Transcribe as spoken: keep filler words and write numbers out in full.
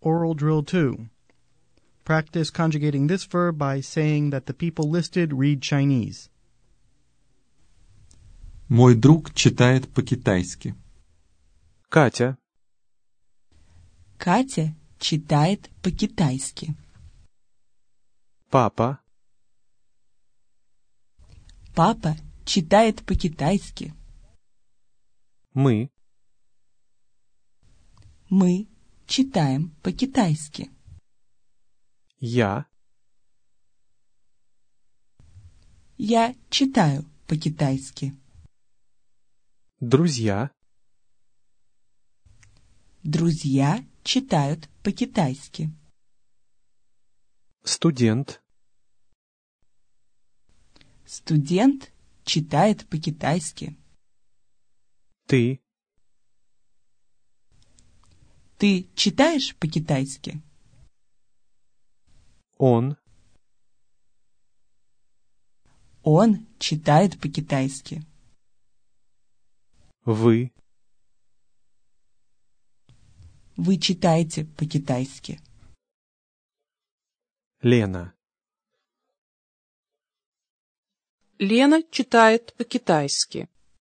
Oral Drill two. Practice conjugating this verb by saying that the people listed read Chinese. Мой друг читает по-китайски. Катя. Катя читает по-китайски. Папа. Папа читает по-китайски. Мы. Мы читаем по-китайски. Я. Я читаю по-китайски. Друзья. Друзья читают по-китайски. Студент. Студент читает по-китайски. Ты. Ты читаешь по-китайски? Он. Он читает по-китайски. Вы. Вы читаете по-китайски. Лена. Лена читает по-китайски.